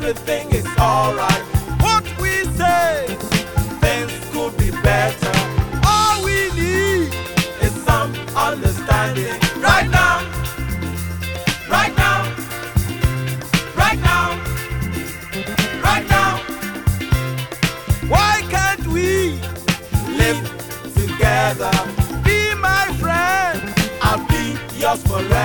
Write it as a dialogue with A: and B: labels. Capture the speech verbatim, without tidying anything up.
A: everything is alright. What we say, things could be better. All we need is some understanding. Right now, right now, right now, right now. Why can't we live together? Be my friend, I'll be yours forever.